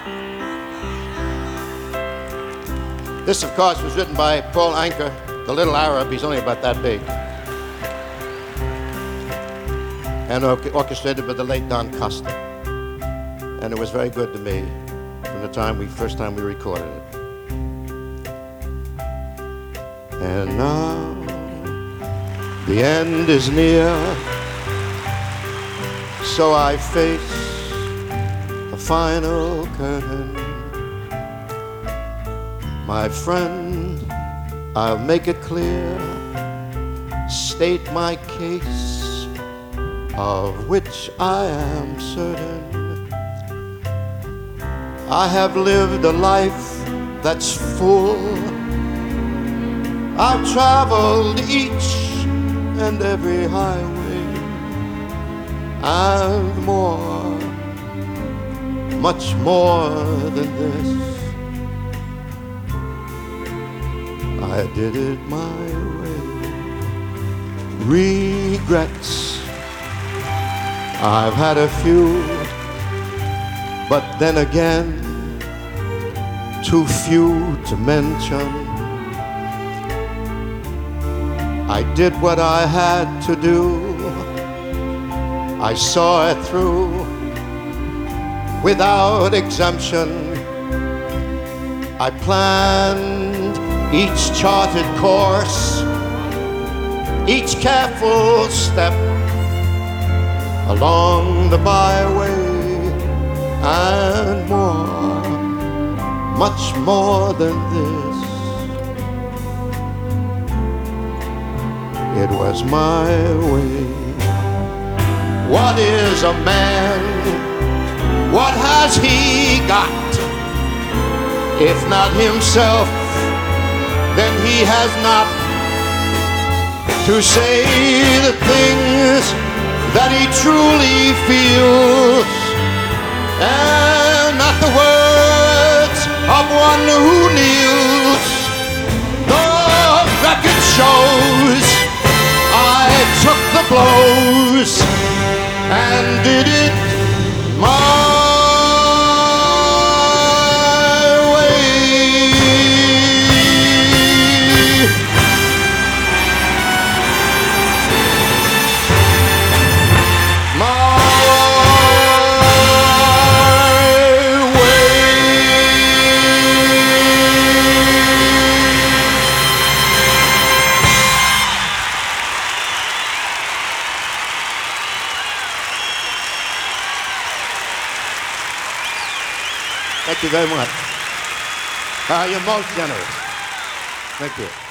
This, of course, was written by Paul Anka, the little Arab. He's only about that big. And orchestrated by the late Don Costa. And it was very good to me from the first time we recorded it. And now the end is near, so I face the final curtain. My friend, I'll make it clear, state my case, of which I am certain. I have lived a life that's full. I've traveled each and every highway and more, much more than this. I did it my way. Regrets, I've had a few, but then again, too few to mention. I did what I had to do. I saw it through without exemption. I planned each charted course, each careful step along the byway, and more, much more than this. It was my way. What is a man? What has he got? If not himself, then he has not to say the things that he truly feels, and not the words of one who kneels. The record shows I took the blows and did it my Thank you very much. You're most generous. Thank you.